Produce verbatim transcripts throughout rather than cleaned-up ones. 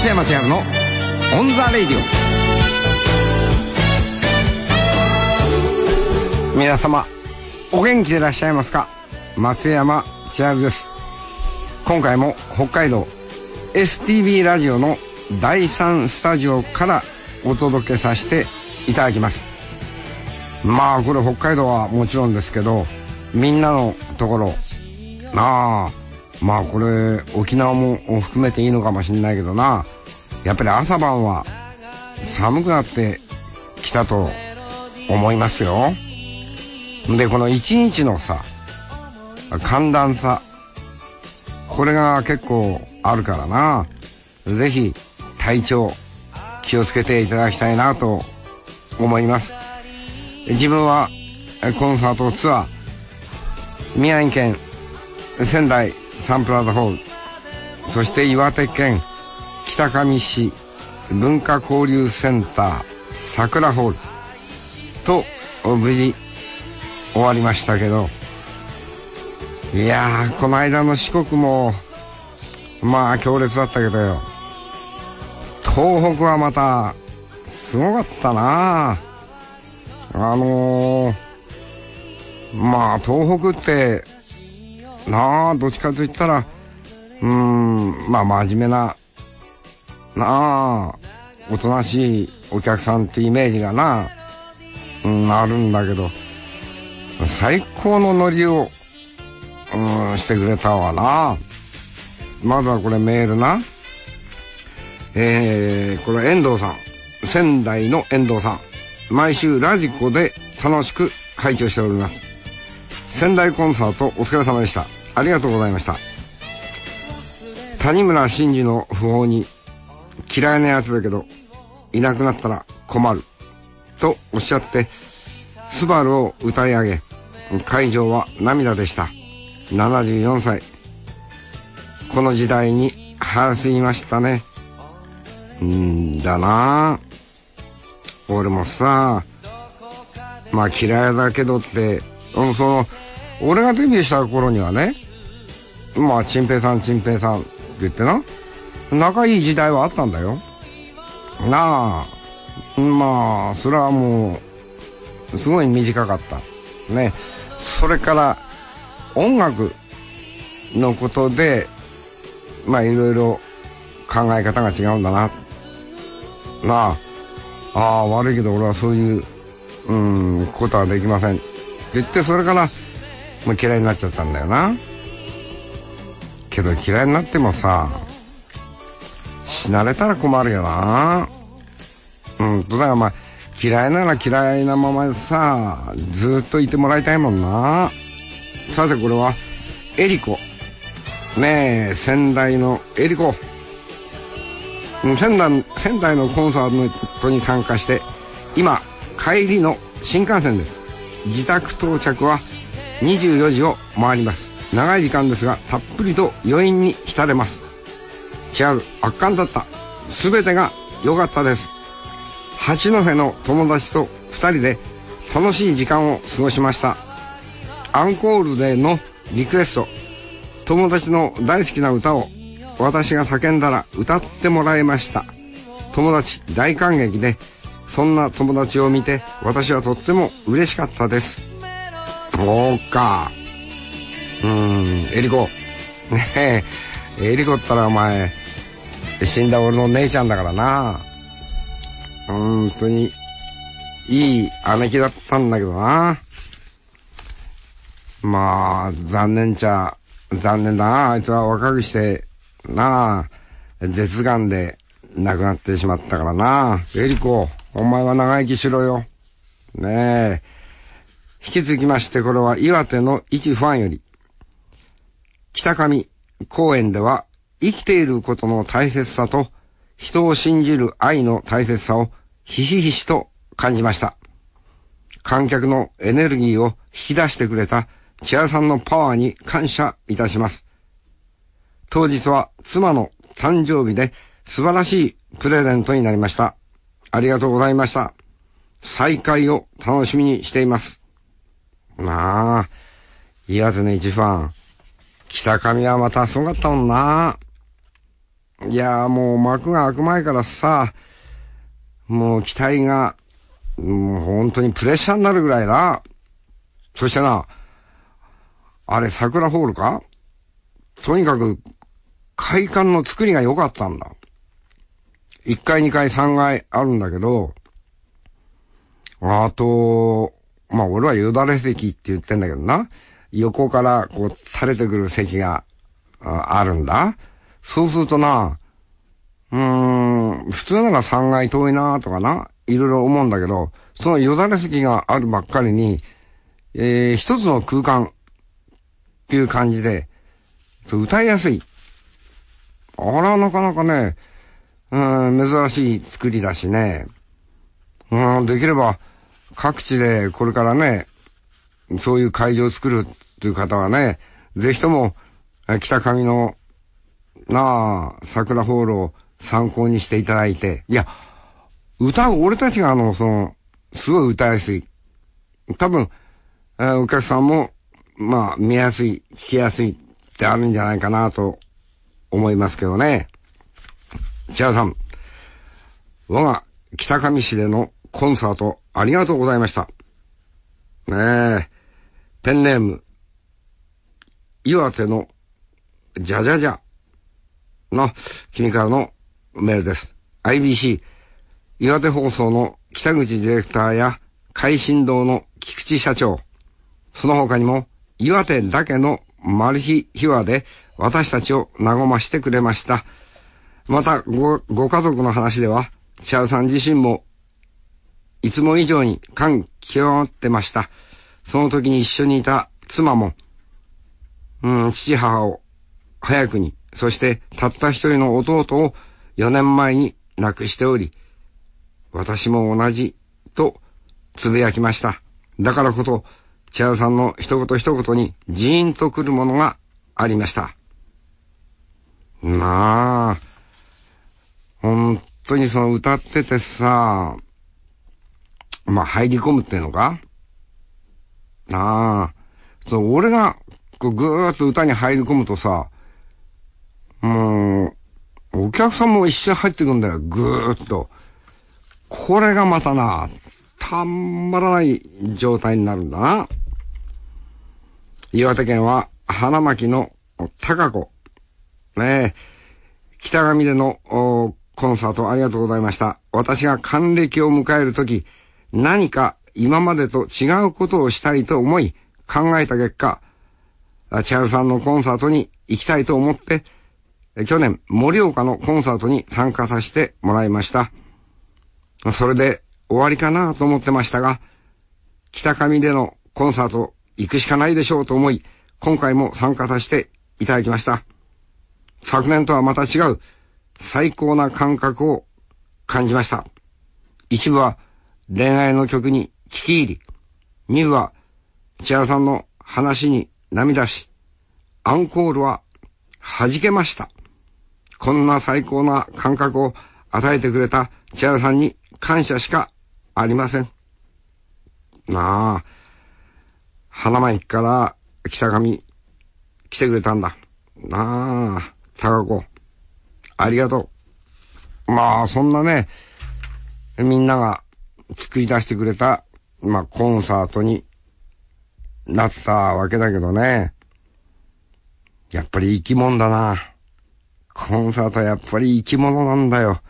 松山千春のオンザレディオ。皆様お元気でいらっしゃいますか。松山千春です。今回も北海道 エスティービー ラジオのだいさんスタジオからお届けさせていただきます。まあこれ北海道はもちろんですけど、みんなのところなあ、まあこれ沖縄も含めていいのかもしれないけどな、やっぱり朝晩は寒くなってきたと思いますよ。でこの一日のさ寒暖差、これが結構あるからな、ぜひ体調気をつけていただきたいなと思います。自分はコンサートツアー、宮城県仙台サンプラザホール、そして岩手県北上市文化交流センター桜ホールと無事終わりましたけど、いやーこの間の四国もまあ強烈だったけどよ、東北はまたすごかったな。あのー、まあ東北ってなあ、どっちかと言ったらうーんまあ真面目ななあおとなしいお客さんってイメージがな、うん、あるんだけど、最高のノリを、うん、してくれたわな。まずはこれメールな、えー、これ遠藤さん、仙台の遠藤さん、毎週ラジコで楽しく拝聴しております。仙台コンサートお疲れ様でした。ありがとうございました。谷村新司の訃報に、嫌いなやつだけどいなくなったら困るとおっしゃってスバルを歌い上げ、会場は涙でした。ななじゅうよんさい、この時代に早すぎましたね。んだな、俺もさ、まあ嫌いだけどって、その俺がデビューした頃にはね、まあチンペイさんチンペイさんって言ってな、仲いい時代はあったんだよなあ。まあそれはもうすごい短かったね。それから音楽のことでまあいろいろ考え方が違うんだななあ。ああ悪いけど俺はそういううんことはできませんって言って、それからもう嫌いになっちゃったんだよな。けど嫌いになってもさ、死なれたら困るよな。うんとだからまあ嫌いなら嫌いなままさずっといてもらいたいもんな。さてこれはエリコねえ、仙台のエリコ、仙台、仙台のコンサートに参加して今帰りの新幹線です。自宅到着はにじゅうよじを回ります。長い時間ですがたっぷりと余韻に浸れます。千春圧巻だった。すべてが良かったです。八戸の友達と二人で楽しい時間を過ごしました。アンコールでのリクエスト、友達の大好きな歌を私が叫んだら歌ってもらいました。友達大感激で、そんな友達を見て私はとっても嬉しかったです。そうか、うーんエリコねえ、エリコったらお前死んだ俺の姉ちゃんだからな。本当にいい姉貴だったんだけどな。まあ残念ちゃ残念だな。あいつは若くしてなあ舌がんで亡くなってしまったからな。エリコお前は長生きしろよねえ。引き続きまして、これは岩手の一ファンより、北上公園では生きていることの大切さと人を信じる愛の大切さをひしひしと感じました。観客のエネルギーを引き出してくれた千春さんのパワーに感謝いたします。当日は妻の誕生日で素晴らしいプレゼントになりました。ありがとうございました。再会を楽しみにしています。なあ、岩手の一ファン、北上はまたすごかったもんな。 いやーもう幕が開く前からさ、もう期待が、もう本当にプレッシャーになるぐらいな。そしてな、あれ桜ホールか？とにかく、会館の作りが良かったんだ。いっかい、にかい、さんがいあるんだけど、あと、まあ俺はよだれ席って言ってんだけどな。横からこう垂れてくる席が あ, あるんだ。そうするとな、うーん、普通のがさんがい遠いなとかな、いろいろ思うんだけど、そのよだれ席があるばっかりに、えー、一つの空間っていう感じで、歌いやすい。あら、なかなかね、うん、珍しい作りだしね。うん、できれば、各地でこれからね、そういう会場を作るっていう方はね、ぜひとも、北上の、なあ、桜ホールを参考にしていただいて、いや、歌う、俺たちがあの、その、すごい歌いやすい。多分、えー、お客さんも、まあ、見やすい、聞きやすいってあるんじゃないかなと思いますけどね。千原さん、我が北上市でのコンサートありがとうございました。ねえ、ペンネーム、岩手のじゃじゃじゃの君からのメールです。アイビーシー、岩手放送の北口ディレクターや海進堂の菊池社長、その他にも岩手だけのマル秘秘話で私たちを和ましてくれました。また ご, ご家族の話では、千原さん自身もいつも以上に感極まってました。その時に一緒にいた妻も、うん、父母を早くに、そしてたった一人の弟をよねんまえに亡くしており、私も同じとつぶやきました。だからこそ、千原さんの一言一言にジーンとくるものがありました。まあ、本当にその歌っててさ、まあ入り込むっていうのかなあ、そう、俺がこうぐーっと歌に入り込むとさ、もう、お客さんも一緒に入ってくんだよ、ぐーっと。これがまたな、たんまらない状態になるんだな。岩手県は花巻の高子。ねえ、北上でのコンサートありがとうございました。私が還暦を迎えるとき、何か今までと違うことをしたいと思い考えた結果、千原さんのコンサートに行きたいと思って、去年盛岡のコンサートに参加させてもらいました。それで終わりかなと思ってましたが、北上でのコンサート行くしかないでしょうと思い、今回も参加させていただきました。昨年とはまた違う最高な感覚を感じました。一部は恋愛の曲に聞き入り、二部は千原さんの話に涙し、アンコールは弾けました。こんな最高な感覚を与えてくれた千原さんに感謝しかありません。なあ、花巻から北上来てくれたんだ。なあ、高子、ありがとう。まあ、そんなね、みんなが作り出してくれた、まあ、コンサートになったわけだけどね。やっぱり生き物だな。コンサートはやっぱり生き物なんだよ。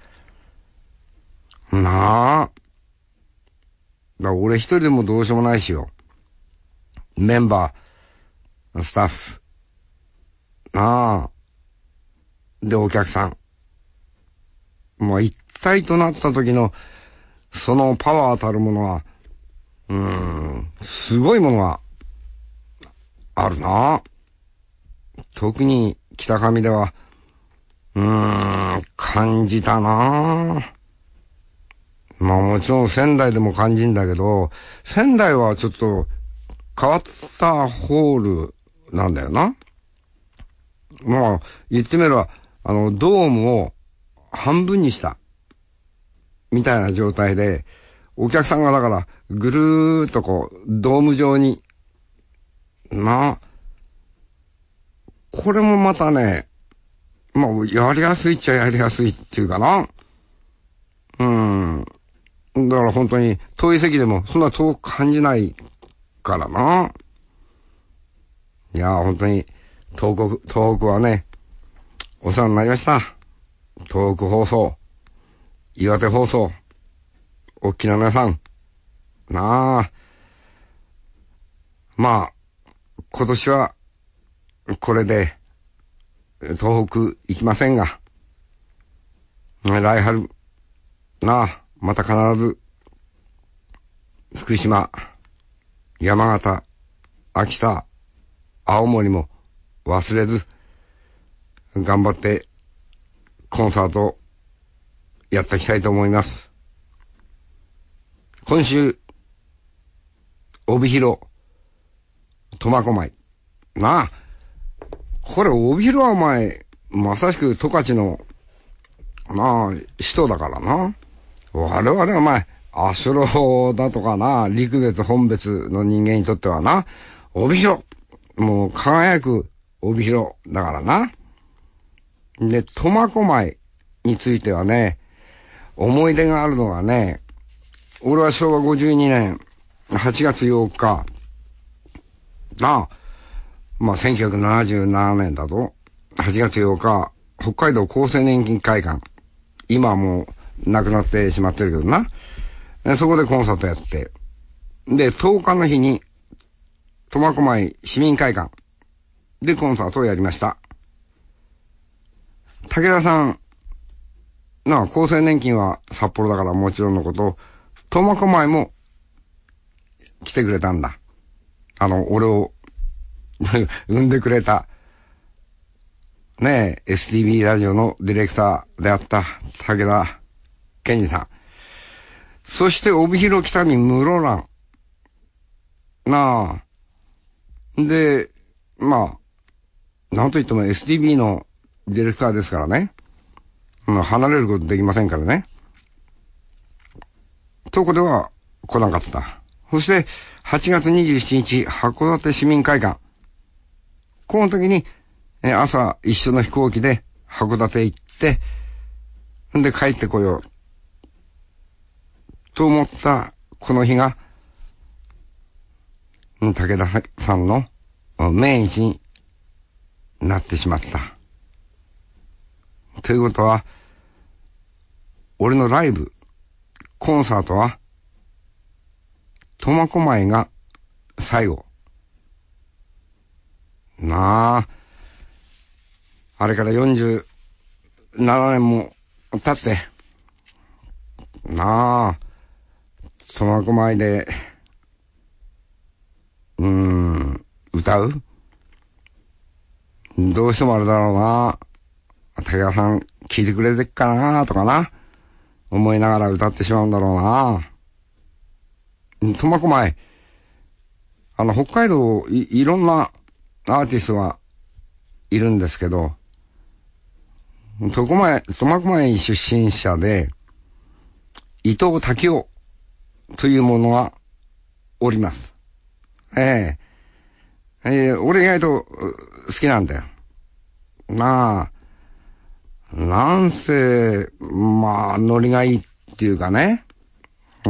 なあ。だ俺一人でもどうしようもないしよ。メンバー、スタッフ。なあ。で、お客さん。もう一体となった時の、そのパワーたるものは、うーん、すごいものがあるな。特に北上では、うーん、感じたな。まあもちろん仙台でも感じんだけど、仙台はちょっと変わったホールなんだよな。まあ言ってみれば、あのドームを半分にしたみたいな状態で、お客さんがだからぐるーっとこうドーム状に、なあ、これもまたね、 まあ、やりやすいっちゃやりやすいっていうかな。うん。だから本当に遠い席でもそんな遠く感じないからな。いや、本当に東北、東北はね、お世話になりました。東北放送、岩手放送、おっきな皆さん。なあ。まあ、今年は、これで、東北行きませんが、来春、なあ、また必ず、福島、山形、秋田、青森も忘れず、頑張って、コンサート、やっていきたいと思います。今週、帯広、苫小牧。なあ、これ帯広はお前、まさしく十勝の、なあ、首都だからな。我々はお前、阿蘇路だとかな、陸別本別の人間にとってはな、帯広、もう輝く帯広だからな。で、苫小牧についてはね、思い出があるのはね、俺はしょうわごじゅうにねんはちがつようか、なあ、まあ、せんきゅうひゃくななじゅうななねんだと、はちがつようか、北海道厚生年金会館、今はもう亡くなってしまってるけどな、そこでコンサートやって、で、とおかの日に、苫小牧市民会館でコンサートをやりました。武田さん、なあ、厚生年金は札幌だからもちろんのこと、苫小牧も来てくれたんだ。あの、俺を産んでくれた、ねえ、エスティービー ラジオのディレクターであった武田健二さん。そして、帯広北見室蘭。なあ。で、まあ、なんといっても エスティービー のディレクターですからね。離れることできませんからね。そこでは来なかった。そして、はちがつにじゅうしちにち、函館市民会館。この時に、朝一緒の飛行機で函館行って、んで帰ってこよう。と思ったこの日が、武田さんの命日になってしまった。ということは、俺のライブ、コンサートは、苫小牧が最後。なあ、あれからよんじゅうななねんも経って、なあ、苫小牧で、うーん、歌う？どうしてもあれだろうな。武田さん聞いてくれてっかなとかな。思いながら歌ってしまうんだろうな。苫小牧、あの、北海道い、いろんなアーティストがいるんですけど、苫小牧、苫小牧出身者で、伊藤滝夫というものがおります。ええええ、俺意外と好きなんだよ。なあ、なんせ、まあ、ノリがいいっていうかね。うん、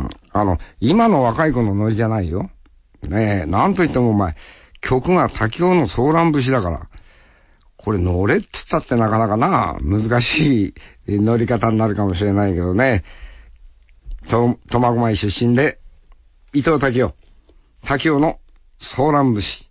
あの、今の若い子のノリじゃないよ。ねえ、なんといってもお前、曲が滝尾のソーラン節だから、これ乗れって言ったってなかなかな、難しい乗り方になるかもしれないけどね。と、苫小牧出身で、伊藤滝尾。滝尾のソーラン節。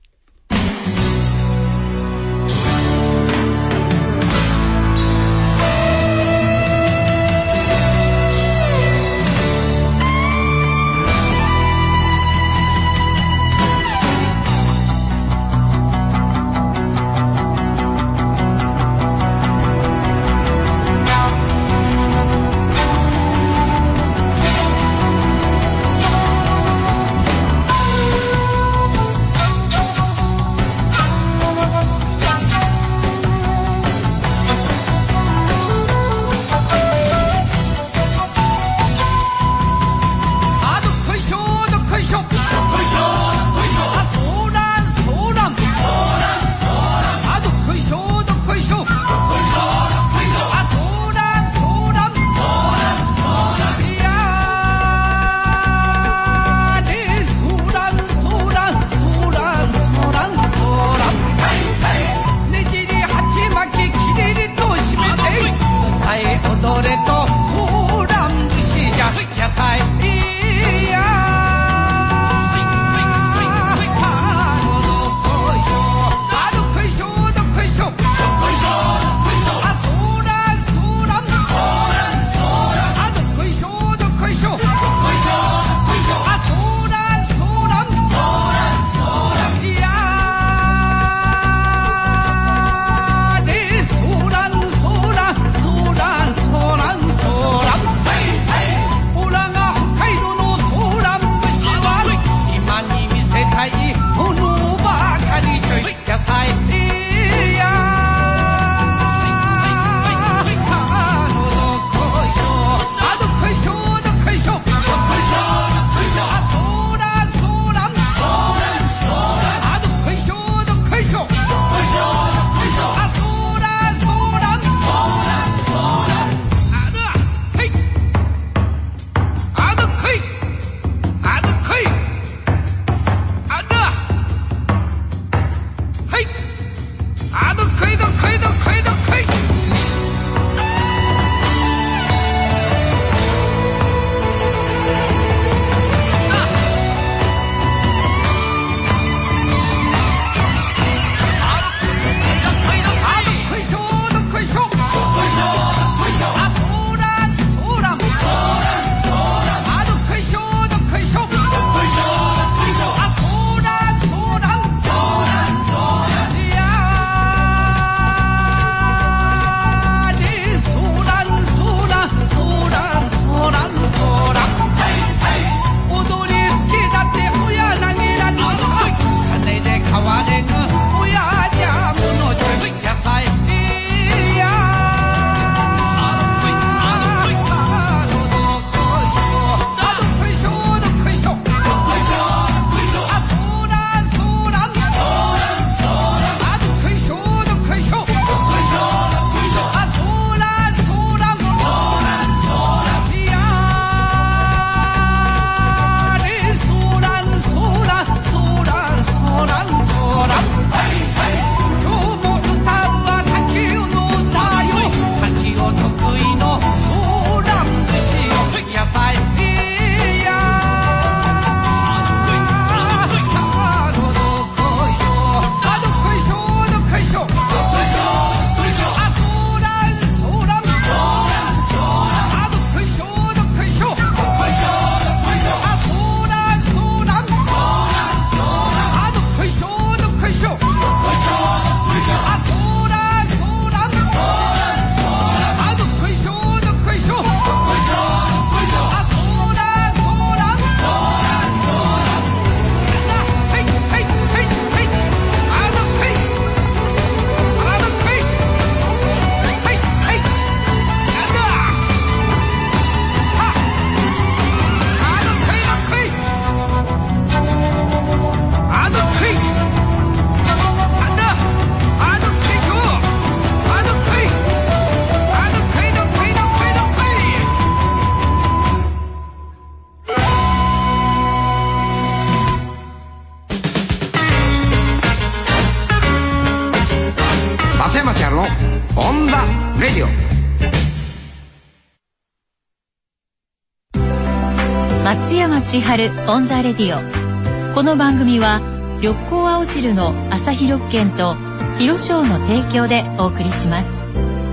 松山千春オンザレディオ。この番組は緑光青汁の朝日緑券と広商の提供でお送りします。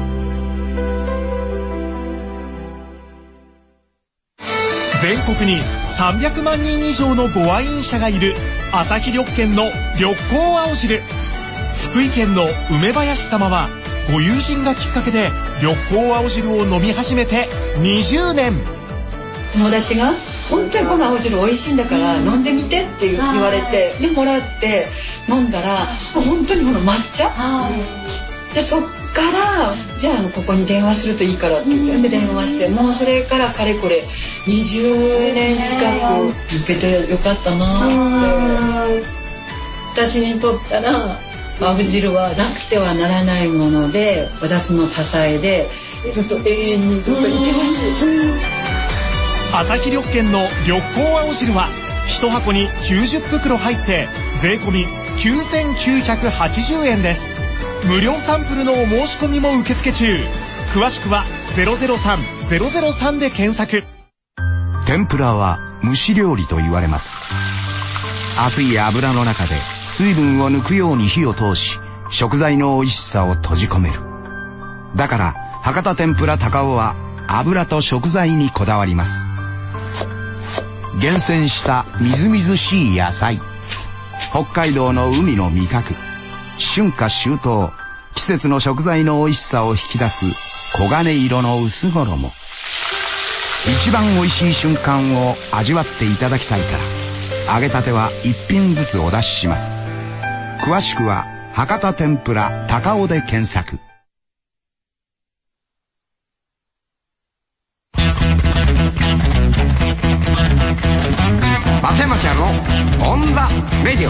全国にさんびゃくまんにん以上のご愛飲者がいる朝日緑券の緑光青汁。福井県の梅林様はご友人がきっかけで緑光青汁を飲み始めてにじゅうねん。 友達が本当にこの青汁美味しいんだから飲んでみてって言われて、でもらって飲んだら本当にこの抹茶で、そっからじゃあここに電話するといいからって言って、で電話して、もうそれからかれこれにじゅうねん近く続けてよかったなって。私にとったら青汁はなくてはならないもので、私の支えでずっと永遠にずっといてほしい。 朝日緑券の緑光青汁はひと箱にきゅうじゅっぷくろ入って税込みきゅうせんきゅうひゃくはちじゅうえんです。無料サンプルのお申し込みも受付中。詳しくはゼロゼロさん ゼロゼロさんで検索。 天ぷらは蒸し料理と言われます。熱い油の中で水分を抜くように火を通し、食材の美味しさを閉じ込める。だから博多天ぷら高尾は油と食材にこだわります。厳選したみずみずしい野菜、北海道の海の味覚、春夏秋冬、季節の食材の美味しさを引き出す黄金色の薄衣。一番美味しい瞬間を味わっていただきたいから、揚げたては一品ずつお出しします。詳しくは博多天ぷら高尾で検索。 松山ちゃんのオンザレディオ。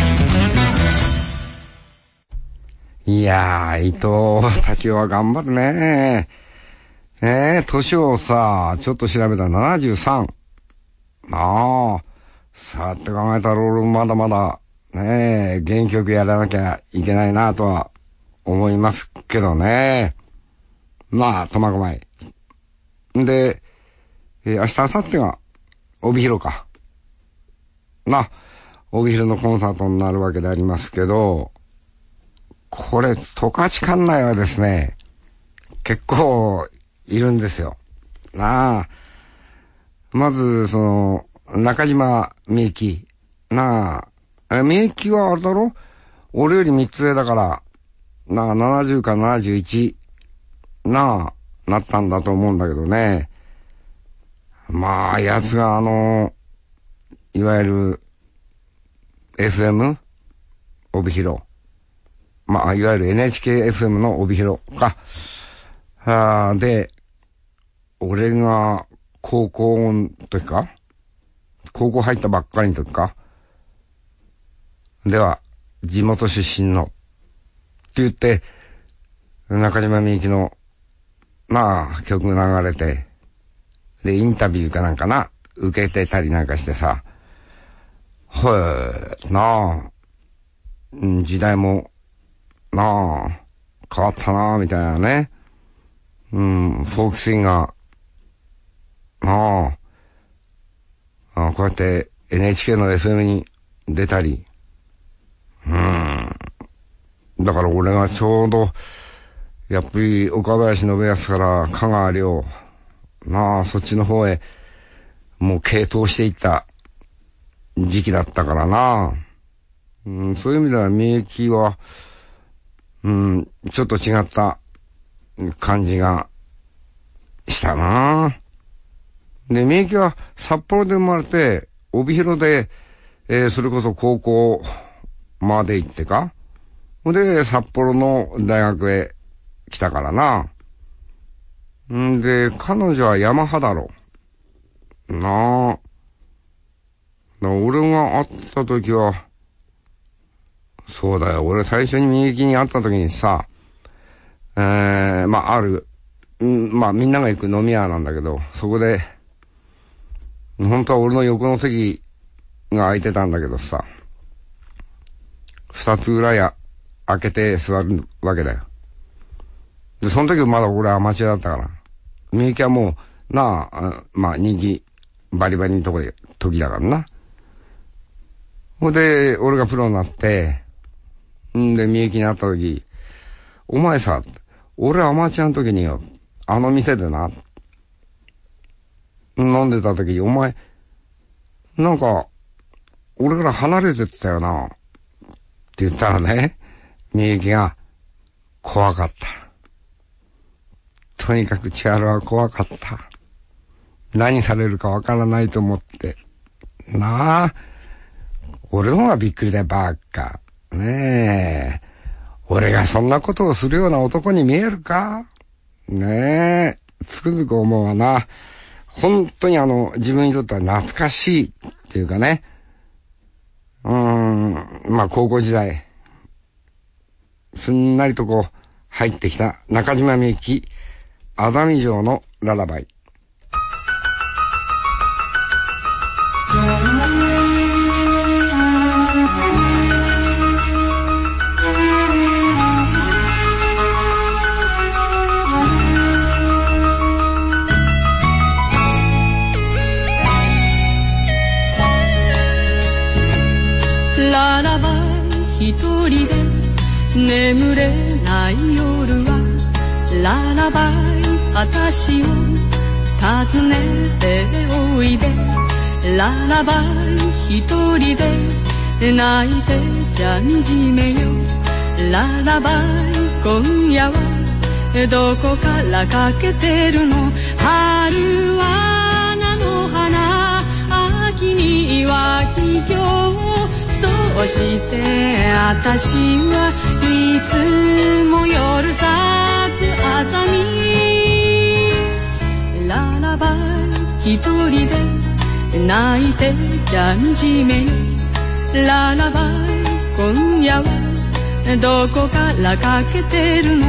いやー、伊藤滝は頑張るね。ねえ、年をさ、ちょっと調べたらななじゅうさん。ああ、さあって考えたら俺まだまだ、ねえ、原曲やらなきゃいけないなとは思いますけどね。まあ、苫小牧。んで、えー、明日、明後日が、帯広か。な、帯広のコンサートになるわけでありますけど、これ、十勝管内はですね、結構いるんですよ。なあ。まず、その、中島みゆき。なあ。え、みゆきはあれだろ？俺より三つ上だから、なあ、ななじゅうかななじゅういち、なあ、なったんだと思うんだけどね。まあ、やつがあの、いわゆる、エフエム？ 帯広。まあ、いわゆる エヌエイチケーエフエム の帯広か。あで、俺が高校の時か高校入ったばっかりの時かでは、地元出身の、って言って、中島みゆきの、まあ、曲が流れて、で、インタビューかなんかな、受けてたりなんかしてさ、へえ、なあ、時代も、なあ、変わったなあ、みたいなね。うん、フォークシンガー、なあ、あこうやって エヌエイチケー の エフエム に出たり、うん。だから俺がちょうど、やっぱり岡林信康から香川亮、なあ、そっちの方へ、もう傾倒していった時期だったからな。うん、そういう意味ではみゆきは、うん、ちょっと違った感じがしたな。で、みゆきは札幌で生まれて、帯広で、えー、それこそ高校まで行ってか。で、札幌の大学へ来たからな。んで、彼女はヤマハだろ。なあ。だ俺が会った時は、そうだよ。俺最初にみゆきに会った時にさ、えー、まあ、ある、んまあ、みんなが行く飲み屋なんだけど、そこで、本当は俺の横の席が空いてたんだけどさ、二つぐらい開けて座るわけだよ。で、その時まだ俺アマチュアだったから。みゆきはもう、なあ、まあ、人気バリバリのとこで、時だからな。ほんで、俺がプロになって、んで、みゆきに会った時、お前さ、俺アマチュアの時によ、あの店でな、飲んでた時に、お前、なんか、俺から離れてってたよな、って言ったらね、みゆきが、怖かった。とにかく千春は怖かった。何されるかわからないと思って。なあ。俺の方がびっくりだよ、ばっか。ねえ。俺がそんなことをするような男に見えるか？ねえ。つくづく思うわな。本当にあの、自分にとっては懐かしいっていうかね。うーん。まあ、高校時代。すんなりとこう、入ってきた中島みゆき、熱海城のララバイ。 ララバイ一人で眠れない夜はララバイ私を訪ねておいでララバイ一人で泣いてじゃみじめよララバイ今夜はどこからかけてるの春は菜の花秋には桔梗そして私はいつも夜咲くあざみララバイ一人で泣いてじゃみじめララバイ今夜はどこからかけてるの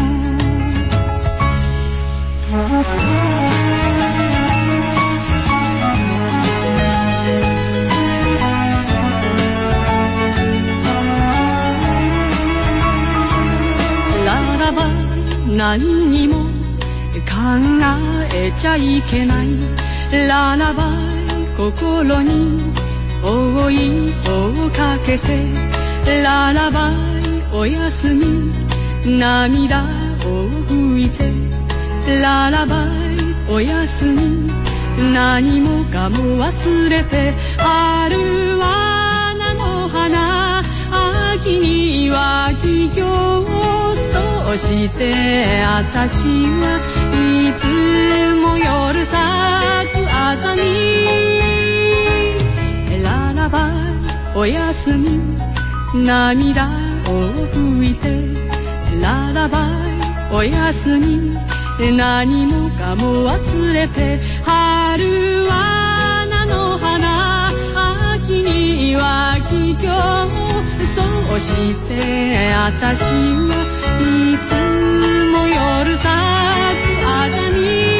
何にも考えちゃいけないララバイ心に覆いをかけてララバイおやすみ涙を拭いてララバイおやすみ何もかも忘れて春は菜の花秋には桔梗そして私はいつも夜咲くあざみララバイおやすみ涙を拭いてララバイおやすみ何もかも忘れて春は菜の花秋には桔梗そして私はいつも夜咲くあざ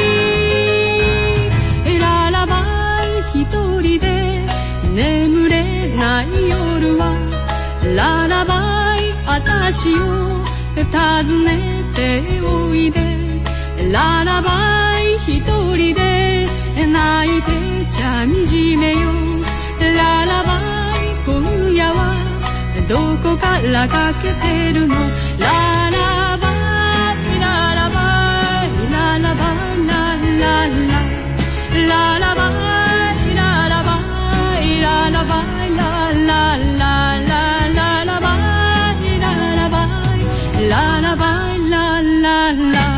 みララバイ一人で眠れない夜はララバイ私を訪ねておいでララバイ一人で泣いてちゃみじめよララバイ今夜はどこからかけてるのララバイララバイララバイラララララバイララバイララバイラララララバイララバイララバイラララ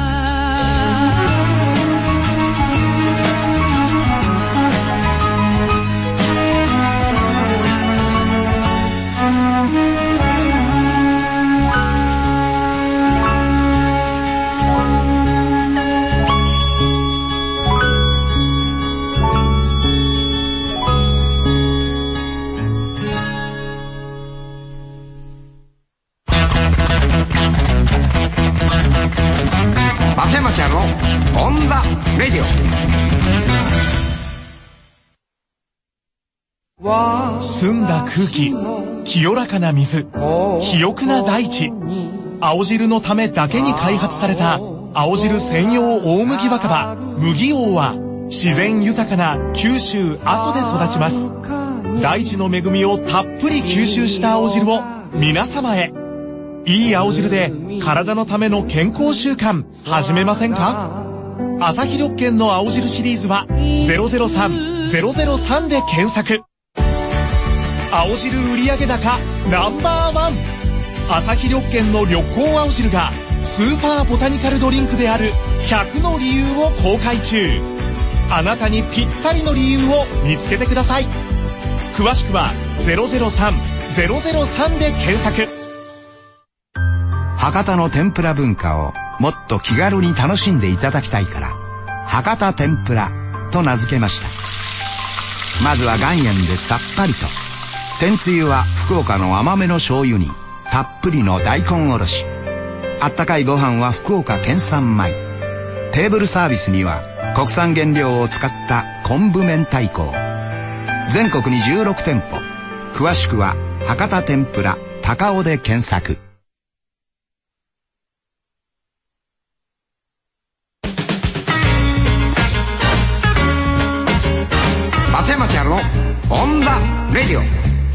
松山ちゃんのオンザレディオ。 澄んだ空気、清らかな水、肥沃な大地。青汁のためだけに開発された青汁専用大麦若葉麦王は自然豊かな九州阿蘇で育ちます。大地の恵みをたっぷり吸収した青汁を皆様へ。いい青汁で体のための健康習慣始めませんか？朝日緑健の青汁シリーズはゼロゼロさんゼロゼロさんで検索。青汁売上高ナンバーワン、朝日緑健の緑光青汁がスーパーボタニカルドリンクであるひゃくの理由を公開中。あなたにぴったりの理由を見つけてください。詳しくはゼロゼロさんゼロゼロさんで検索。 博多の天ぷら文化をもっと気軽に楽しんでいただきたいから博多天ぷらと名付けました。まずは岩塩でさっぱりと。天つゆは福岡の甘めの醤油にたっぷりの大根おろし。あったかいご飯は福岡県産米。テーブルサービスには国産原料を使った昆布明太子。全国にじゅうろく店舗。詳しくは博多天ぷら高尾で検索。 松山千春のオンダレディオ。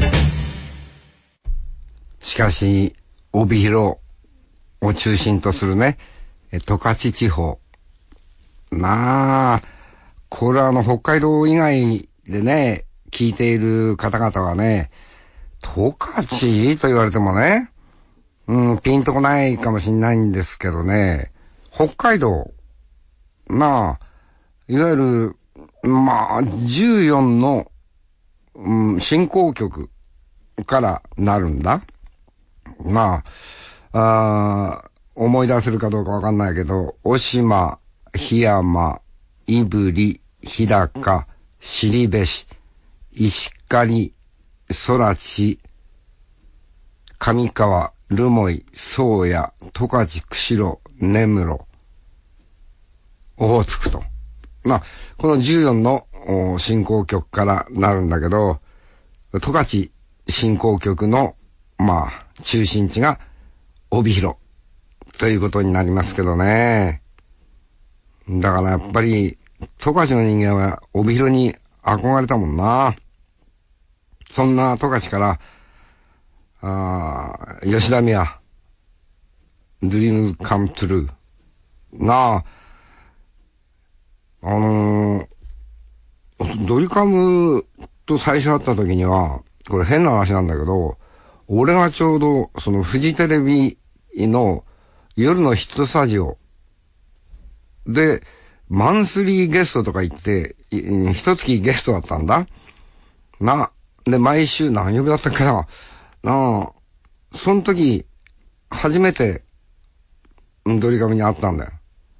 しかし帯広を中心とするね十勝地方、まあこれはあの北海道以外でね聞いている方々はね、十勝と言われてもね、うん、ピンとこないかもしれないんですけどね、北海道、まあいわゆるまあじゅうよんの、うん、振興局からなるんだ。まあ、あ思い出せるかどうかわかんないけど、渡島、檜山、胆振、日高、後部市、石狩、空知、上川、留萌、宗谷、十勝、釧路、根室、オホーツクと。まあ、このじゅうよんの振興局からなるんだけど、十勝振興局の、まあ、中心地が帯広ということになりますけどね。だからやっぱり、十勝の人間は帯広に憧れたもんな。そんな十勝から、あ吉田美也、Dreams Come True。なあ、あのー、ドリカムと最初会った時には、これ変な話なんだけど、俺がちょうどそのフジテレビの夜のヒットスタジオでマンスリーゲストとか言って一月ゲストだったんだな。で毎週何曜日だったっけななあ、その時初めてドリカムに会ったんだよ。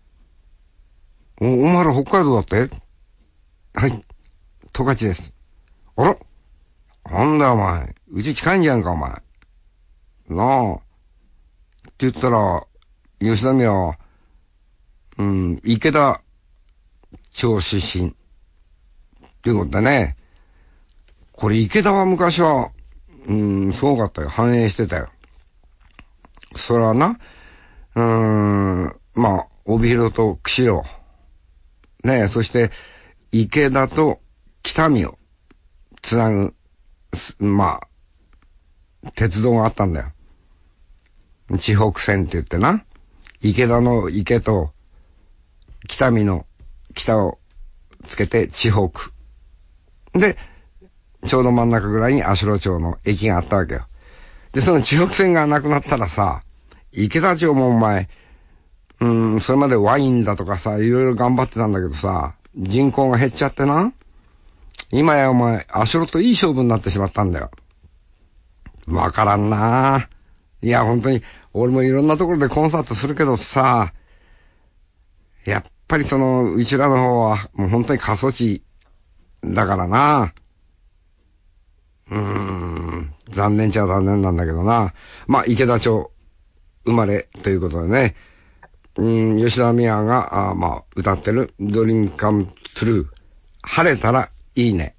お、お前ら北海道だって？はい、十勝です。あら、なんだよお前、うち近いんじゃんかお前。なあ。って言ったら、吉田美也は、うん、池田町出身。っていうことだね。これ池田は昔は、うん、すごかったよ。繁栄してたよ。それはな、うーん、まあ、帯広と釧路。ねえ、そして、池田と北見をつなぐ、まあ、鉄道があったんだよ。地北線って言ってな。池田の池と北見の北をつけて地北。で、ちょうど真ん中ぐらいに足呂町の駅があったわけよ。で、その地北線がなくなったらさ、池田町もお前、うーん、それまでワインだとかさ、いろいろ頑張ってたんだけどさ、人口が減っちゃってな。今やお前、足呂といい勝負になってしまったんだよ。わからんなぁ。いや、本当に、俺もいろんなところでコンサートするけどさ、やっぱりその、うちらの方は、もう本当に過疎地だからな。うーん、残念ちゃ残念なんだけどな。まあ、池田町生まれということでね、うん、吉田美也が、あまあ、歌ってる、ドリームカムトゥルー、晴れたらいいね。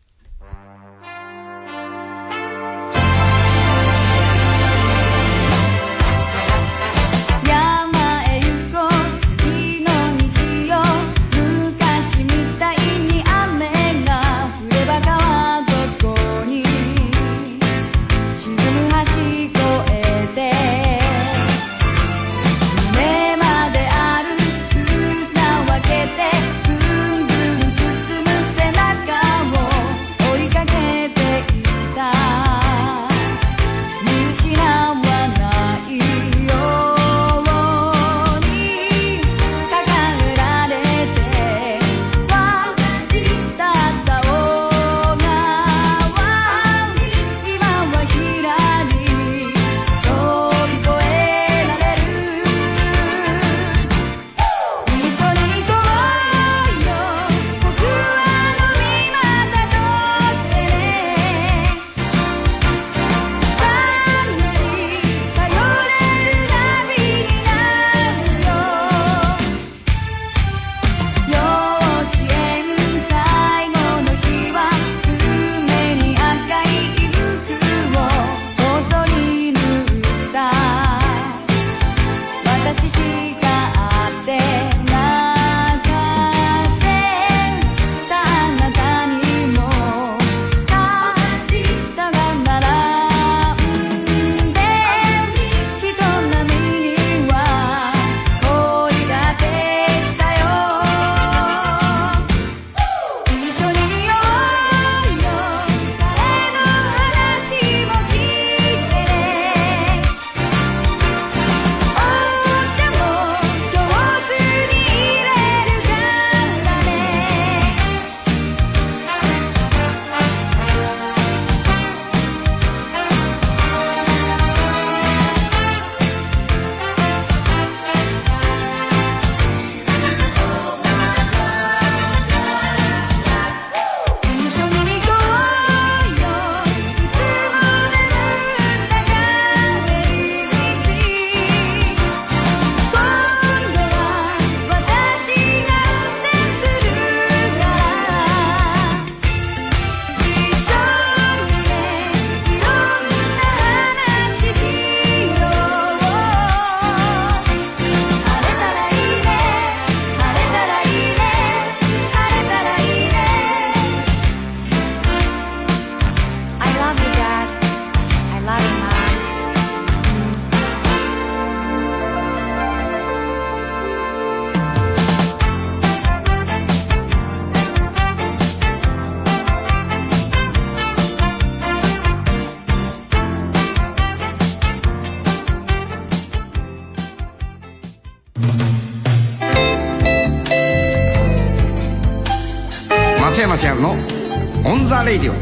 山へ行こう次の道を昔みたいに町屋のオンザレイディオ。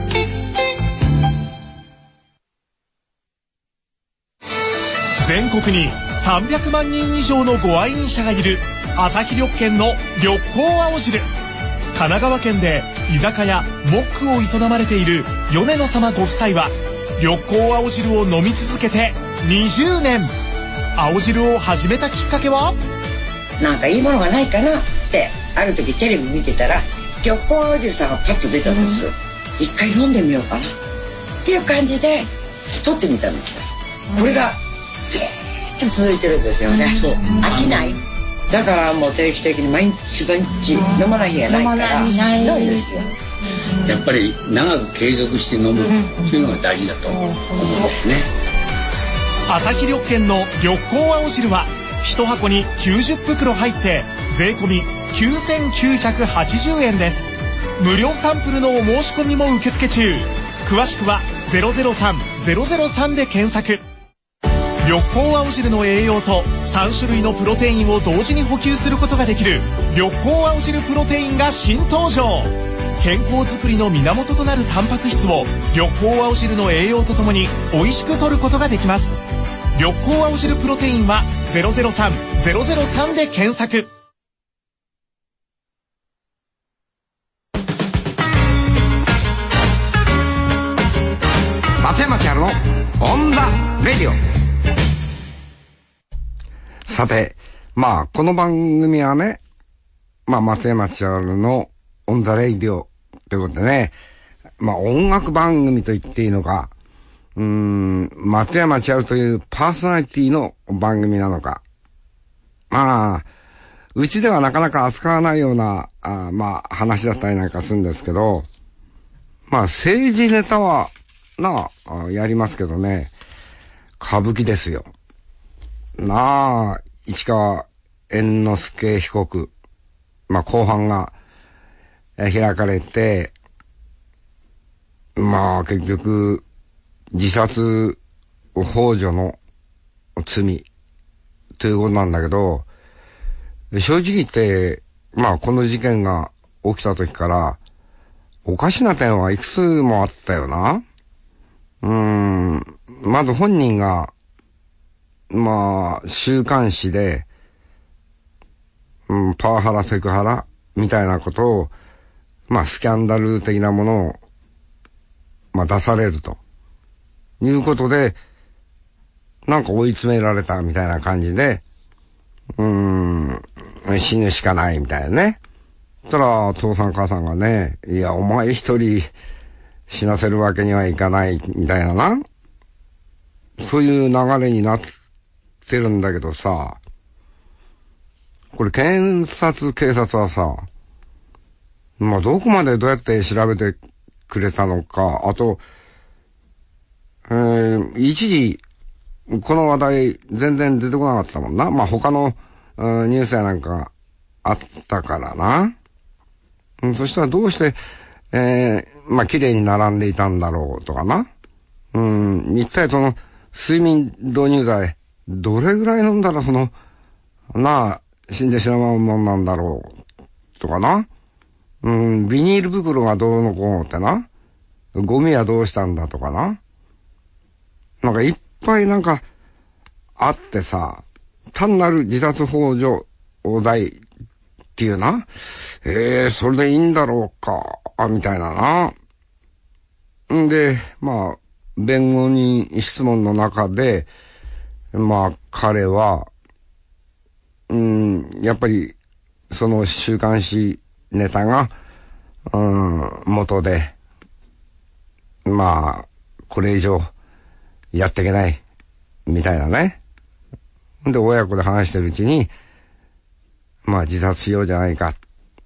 全国にさんびゃくまんにん以上のご愛飲者がいる朝日緑券の緑光青汁。神奈川県で居酒屋モックを営まれている米野様ご夫妻は緑光青汁を飲み続けてにじゅうねん。青汁を始めたきっかけは、 なんかいいものがないかなってある時テレビ見てたら緑光青汁さんがパッと出たんです、うん、一回飲んでみようかなっていう感じで取ってみたんですよ、うん、これがずーっと続いてるんですよね、うん、そう飽きない。だからもう定期的に毎日毎日飲まない日がないからないですよ。 やっぱり長く継続して飲むっていうのが大事だと思うんですね。 朝日緑券の緑光青汁は一箱にきゅうじゅっぷくろ入って税込みきゅうせんきゅうひゃくはちじゅうえんです。無料サンプルのお申し込みも受付中。詳しくはゼロゼロさん ゼロゼロさんで検索。緑光青汁の栄養とさんしゅるいのプロテインを同時に補給することができる緑光青汁プロテインが新登場。健康づくりの源となるタンパク質を緑光青汁の栄養とともに美味しく摂ることができます。緑光青汁プロテインはゼロゼロさん ゼロゼロさんで検索。 松山千春のオンダレディオ。さて、まあこの番組はね、まあ松山千春のオンダレディオということでね、まあ音楽番組と言っていいのか、うーん、松山千春というパーソナリティの番組なのか。まあ、うちではなかなか扱わないような、あまあ話だったりなんかするんですけど、まあ政治ネタは、なあ、やりますけどね、歌舞伎ですよ。なあ、市川猿之助被告、まあ公判が開かれて、まあ結局、自殺幇助の罪ということなんだけど、正直言って、まあこの事件が起きた時からおかしな点はいくつもあったよな。うーん、まず本人がまあ週刊誌で、うん、パワハラセクハラみたいなことを、まあスキャンダル的なものをまあ出されるということで、なんか追い詰められたみたいな感じで、うーん、死ぬしかないみたいなね。そしたら、父さん母さんがね、いや、お前一人死なせるわけにはいかないみたいなな。そういう流れになってるんだけどさ、これ検察、警察はさ、まあ、どこまでどうやって調べてくれたのか、あと、えー、一時、この話題全然出てこなかったもんな。まあ、他の、うん、ニュースやなんかがあったからな。うん、そしたらどうして、えー、まあ、綺麗に並んでいたんだろうとかな。うん、一体その、睡眠導入剤、どれぐらい飲んだらその、なあ、死んでしまうもんなんだろうとかな。うん、ビニール袋がどうのこうってな。ゴミはどうしたんだとかな。なんかいっぱいなんかあってさ、単なる自殺幇助罪っていうな。ええー、それでいいんだろうか、みたいなな。んで、まあ、弁護人質問の中で、まあ、彼は、うん、やっぱり、その週刊誌ネタが、うん、元で、まあ、これ以上、やっていけない、みたいなね。で、親子で話してるうちに、まあ自殺しようじゃないか。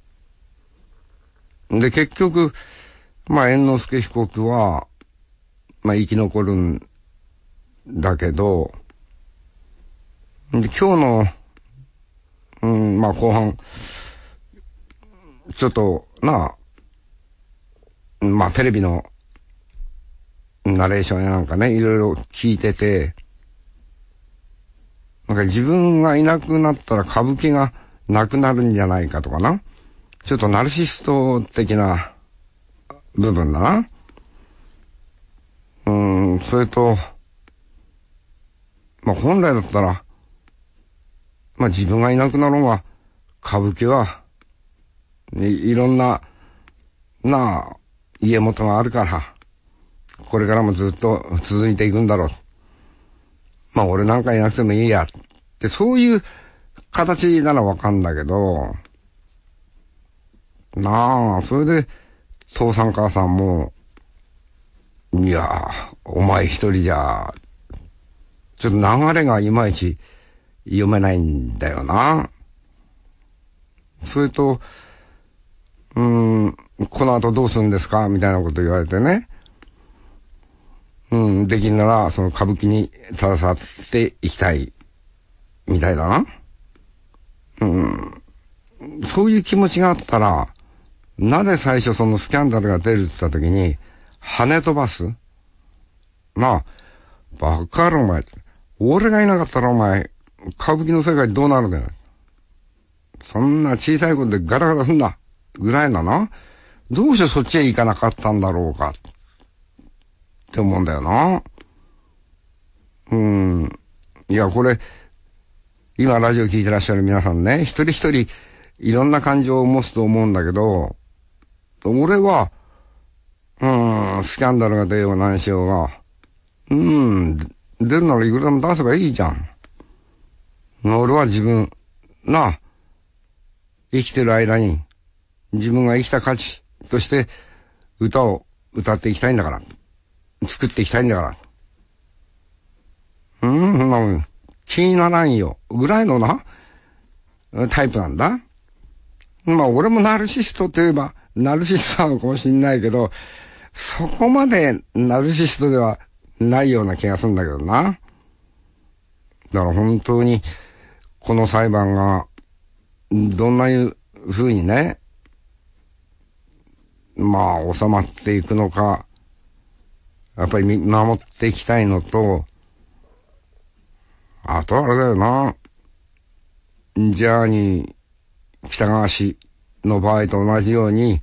で、結局、まあ猿之助被告は、まあ生き残るんだけど、で、今日の、うん、まあ後半、ちょっと、なあ、まあテレビの、ナレーションやなんかね、いろいろ聞いてて、なんか自分がいなくなったら歌舞伎がなくなるんじゃないかとかな。 ちょっとナルシスト的な部分だな。うーん、それと、まあ本来だったら、まあ自分がいなくなろうが、歌舞伎は、い, いろんな、なあ、家元があるから、これからもずっと続いていくんだろう。まあ俺なんかいなくてもいいや。って、そういう形ならわかんだけど、なあ、それで、父さん母さんも、いや、お前一人じゃ、ちょっと流れがいまいち読めないんだよな。それと、うーん、この後どうするんですかみたいなこと言われてね。うん、できるなら、その歌舞伎に携わっていきたい、みたいだな。うん、そういう気持ちがあったら、なぜ最初そのスキャンダルが出るって言った時に、跳ね飛ばす？なあ、バカ野郎お前。俺がいなかったらお前、歌舞伎の世界どうなるんだよ。そんな小さいことでガラガラすんな。ぐらいなな。どうしてそっちへ行かなかったんだろうか。って思うんだよな。うーん。いや、これ、今ラジオ聞いてらっしゃる皆さんね、一人一人いろんな感情を持つと思うんだけど、俺は、うーん、スキャンダルが出よう何しようが、うーん、出るならいくらでも出せばいいじゃん。俺は自分、なあ、生きてる間に、自分が生きた価値として歌を歌っていきたいんだから。作っていきたいんだから。うーん、気にならんよ。ぐらいのな、タイプなんだ。まあ俺もナルシストといえば、ナルシストなのかもしんないけど、そこまでナルシストではないような気がするんだけどな。だから本当に、この裁判が、どんな風にね、まあ収まっていくのか、やっぱり見守っていきたいのと、あとあれだよな、ジャーニー北川氏の場合と同じように、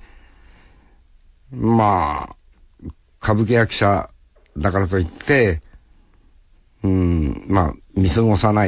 まあ、歌舞伎役者だからといって、うん、まあ、見過ごさない。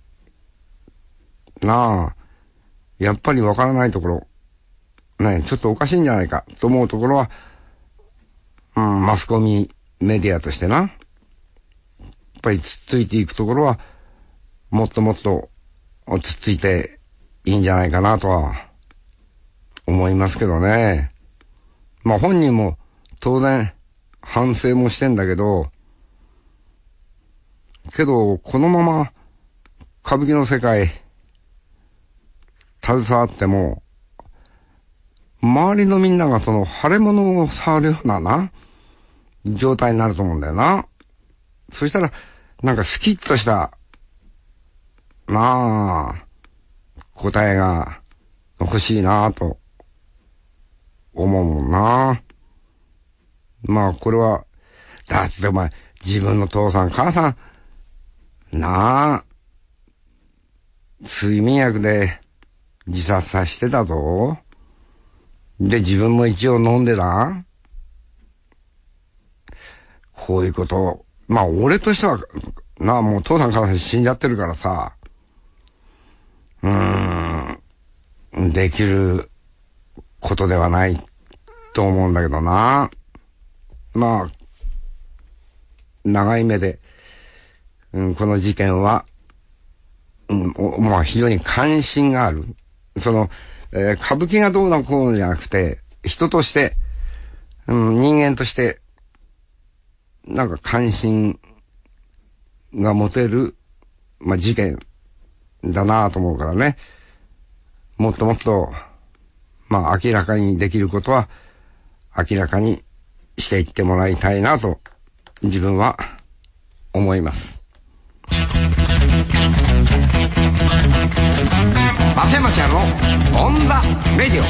なあ、やっぱりわからないところ、ね、ちょっとおかしいんじゃないかと思うところは、うん、マスコミメディアとしてな、やっぱりつっついていくところは、もっともっとつっついていいんじゃないかなとは思いますけどね。まあ本人も当然反省もしてんだけど、けどこのまま歌舞伎の世界携わっても、周りのみんながその腫れ物を触るようなな、状態になると思うんだよな。そしたら、なんかスキッとした、なあ、答えが欲しいなあと思うもんな。まあこれは、だってお前、自分の父さん母さん、なあ、睡眠薬で自殺させてたぞ。で、自分も一応飲んでた。こういうこと、まあ俺としては、なあ、もう父さん母さん死んじゃってるからさ、うーん、できることではないと思うんだけどな。まあ、長い目で、うん、この事件は、うん、まあ非常に関心がある。その、えー、歌舞伎がどうなこうじゃなくて、人として、うん、人間として、なんか関心が持てる、まあ、事件だなぁと思うからね。もっともっと、まあ、明らかにできることは、明らかにしていってもらいたいなと、自分は思います。松山ちゃんのオンダレディオ。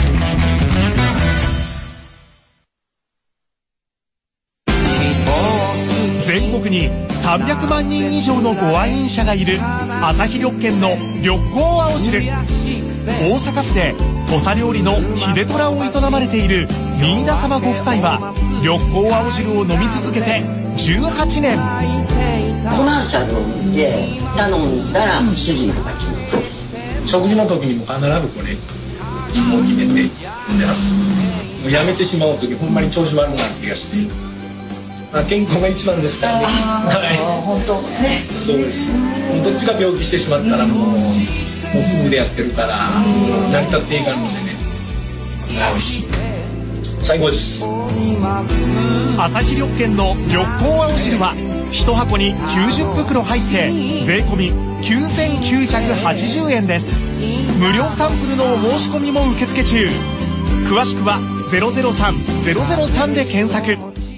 全国にさんびゃくまんにん以上のご愛飲者がいる朝日緑見の緑光青汁。大阪府で土佐料理の秀虎を営まれている新田様ご夫妻は緑光青汁を飲み続けてじゅうはちねん。 コマーシャルを見て頼んだら主人が気に入ったです。 食事の時にも必ずこれを決めて飲んでます。もうやめてしまう時ほんまに調子悪くなる気がして、まあ、健康が一番ですからね。はい、 本当ね。 そうです。どっちか病気してしまったらもう、もう夫婦でやってるから成り立っていかんのでね。美味しい。最高です。 朝日緑見の緑光青汁は一箱にきゅうじゅっぷくろ入って税込きゅうせんきゅうひゃくはちじゅうえんです。無料サンプルのお申し込みも受付中。詳しくはゼロゼロさん ゼロゼロさんで検索。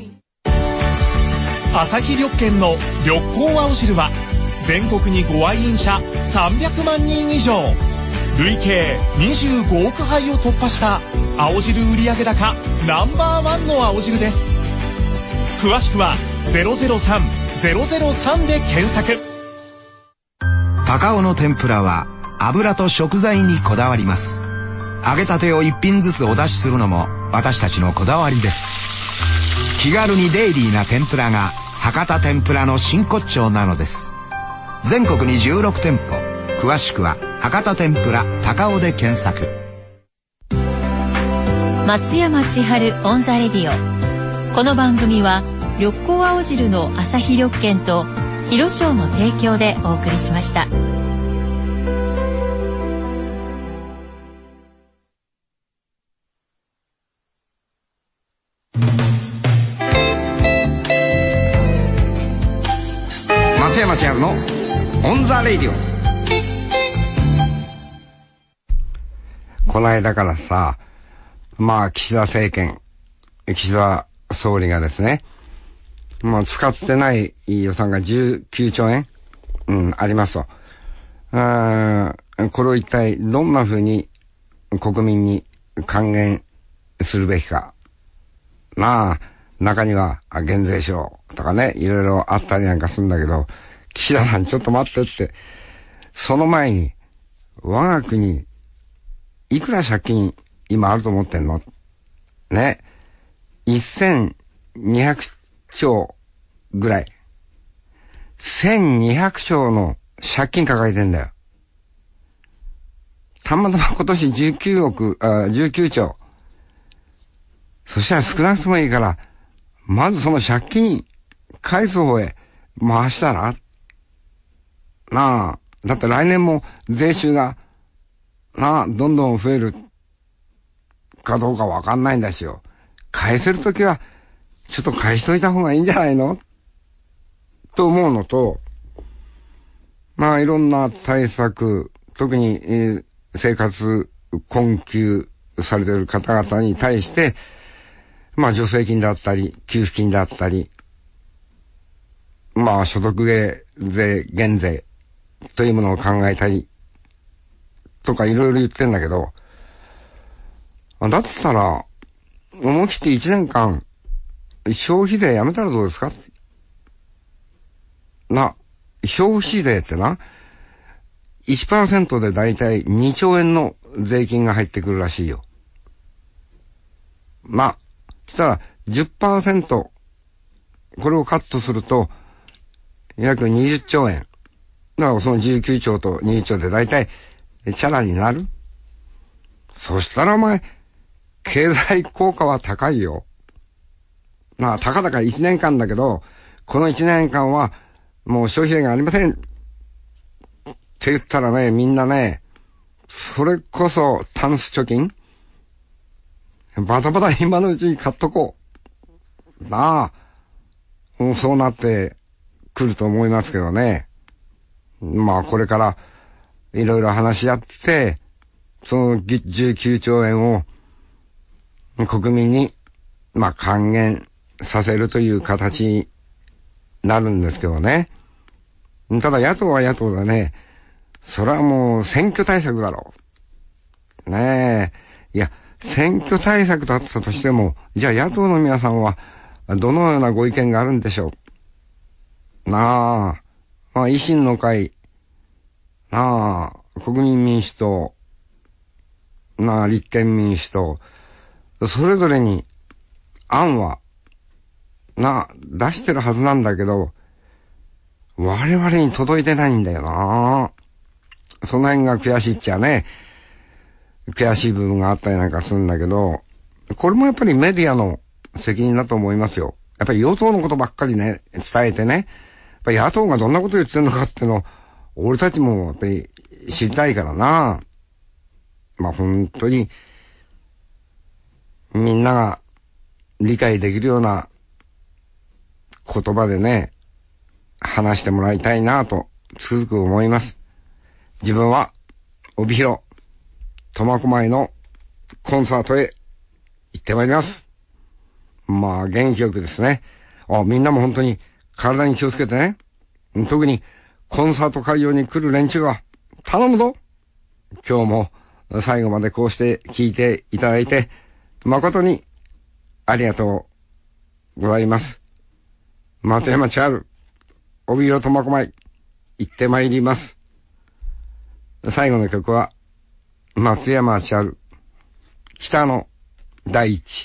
朝日緑見の緑光青汁は全国にご愛飲者さんびゃくまんにん以上、累計にじゅうごおくはいを突破した青汁売上高ナンバーワンの青汁です。詳しくはゼロゼロさん ゼロゼロさんで検索。 高尾の天ぷらは油と食材にこだわります。揚げたてを一品ずつお出しするのも私たちのこだわりです。気軽にデイリーな天ぷらが博多天ぷらの真骨頂なのです。全国にじゅうろくてんぽ、詳しくは博多天ぷら高尾で検索。 松山千春オンザレディオ。この番組は緑光青汁の朝日緑見と広商の提供でお送りしました。 松山千春のオンザレディオ。この間からさ、まあ岸田政権、岸田総理がですね、まあ使ってない予算がじゅうきゅうちょうえん、うん、ありますと。あこれを一体どんな風に国民に還元するべきか。まあ、中には減税しろとかね、いろいろあったりなんかするんだけど、岸田さんちょっと待ってって、その前に、我が国、いくら借金今あると思ってんのね。せんにひゃくちょうぐらい。せんにひゃくちょうの借金抱えてんだよ。たまたま今年じゅうきゅうおく、あ、じゅうきゅうちょう。そしたら少なくともいいから、まずその借金返す方へ回したらなあ、だって来年も税収が、なあ、どんどん増えるかどうかわかんないんだしよ。返せるときは、ちょっと返しといた方がいいんじゃないのと思うのと、まあいろんな対策、特に、えー、生活困窮されている方々に対して、まあ助成金だったり、給付金だったり、まあ所得税減税というものを考えたり、とかいろいろ言ってんだけど、だったら、思い切っていちねんかん、消費税やめたらどうですかな、消費税ってな、いちパーセント でだいたいにちょうえんの税金が入ってくるらしいよ。まあ、したら じゅっパーセント、これをカットすると、約にじゅっちょうえん。だからそのじゅうきゅうちょうとにじゅっちょうでだいたいチャラになる。そしたらお前、経済効果は高いよ。まあ、たかだかいちねんかんだけど、このいちねんかんは、もう消費税がありません。って言ったらね、みんなね、それこそタンス貯金バタバタ今のうちに買っとこう。なあ、もうそうなってくると思いますけどね。まあこれからいろいろ話し合って、そのじゅうきゅうちょうえんを国民に、まあ還元させるという形になるんですけどね。ただ野党は野党だね。それはもう選挙対策だろう。ねえ。いや、選挙対策だったとしても、じゃあ野党の皆さんはどのようなご意見があるんでしょなあ、まあ、維新の会、なあ、国民民主党、なあ、立憲民主党、それぞれに案は、なあ、出してるはずなんだけど、我々に届いてないんだよな。その辺が悔しいっちゃね、悔しい部分があったりなんかするんだけど、これもやっぱりメディアの責任だと思いますよ。やっぱり与党のことばっかりね、伝えてね、やっぱり野党がどんなこと言ってんのかっていうのを、俺たちもやっぱり知りたいからな。まあ本当に、みんなが理解できるような言葉でね、話してもらいたいなとつくづく思います。自分は帯広苫小牧のコンサートへ行ってまいります。まあ元気よくですね。あ、みんなも本当に体に気をつけてね。特にコンサート会場に来る連中は頼むぞ。今日も最後までこうして聞いていただいて誠にありがとうございます。松山千春、帯広苫小牧行ってまいります。最後の曲は松山千春、北の大地。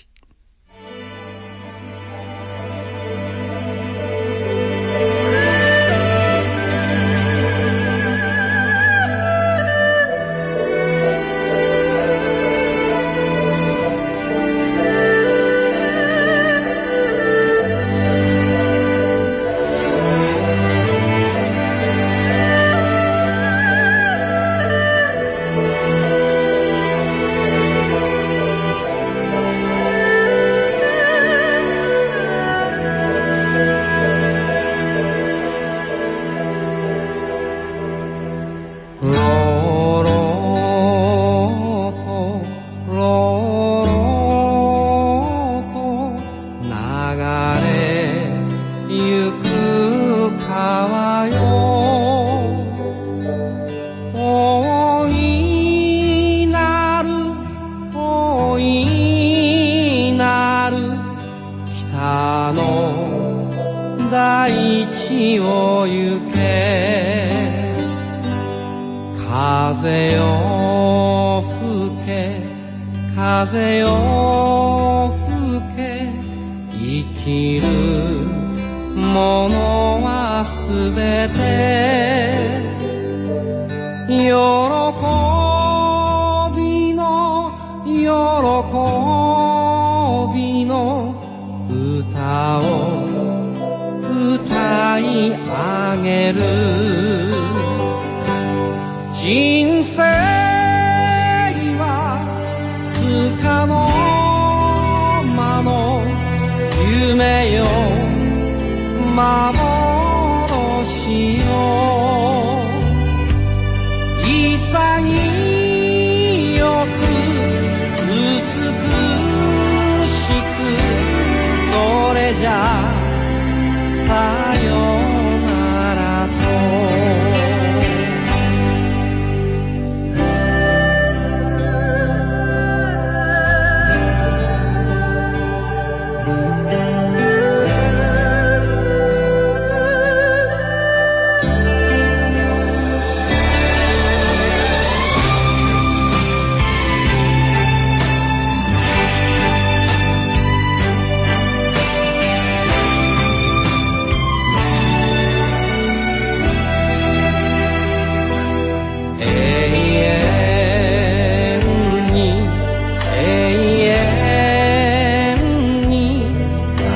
永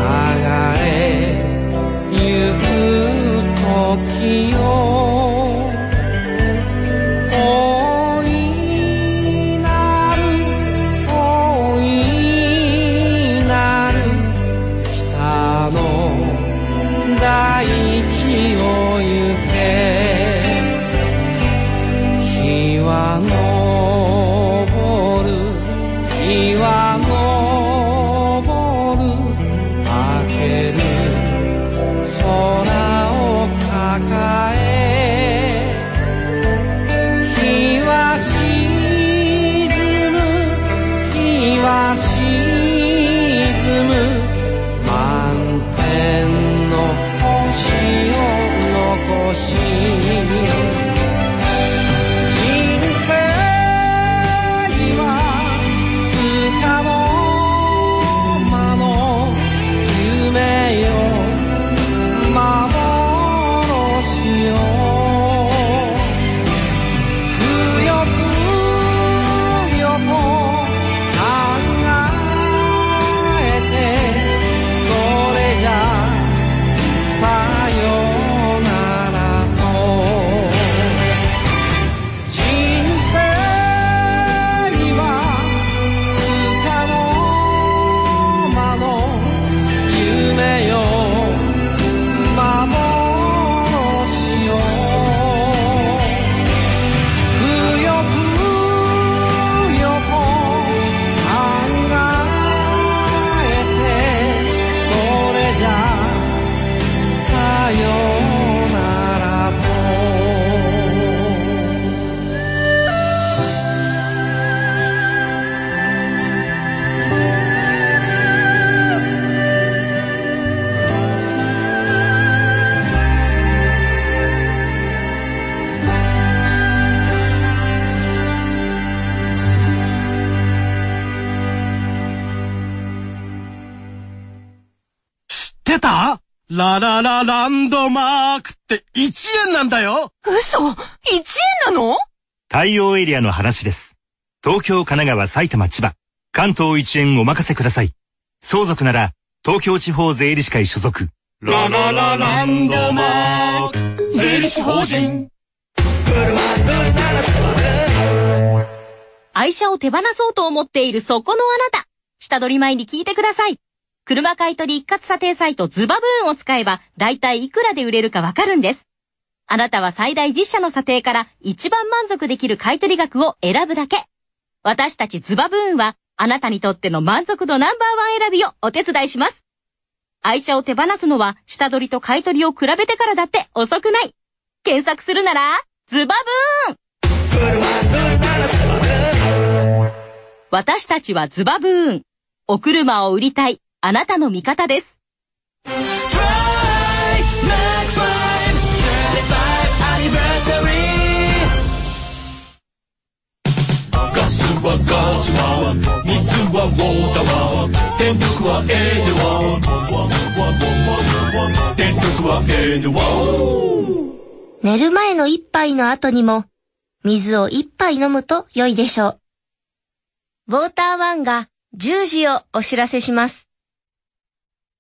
ってた？ラララランドマークっていちえんなんだよ。 嘘 ?いちえんなの？ 対応エリアの話です。東京、神奈川、埼玉、千葉。関東いちえんお任せください。相続なら、東京地方税理士会所属。 ラララランドマーク、税理士法人。 愛車を手放そうと思っているそこのあなた。下取り前に聞いてください。車買取一括査定サイトズバブーンを使えば、だいたいいくらで売れるかわかるんです。あなたは最大じっしゃの査定から一番満足できる買取額を選ぶだけ。私たちズバブーンは、あなたにとっての満足度ナンバーワン選びをお手伝いします。愛車を手放すのは、下取りと買取を比べてからだって遅くない。検索するなら、ズバブーン。私たちはズバブーン。お車を売りたい、あなたの味方です。 ガスはガスは水はウォーターは電力はエネワ電力はエネワ。 寝る前の一杯の後にも水を一杯飲むと良いでしょう。ウォーターワンがじゅうじをお知らせします。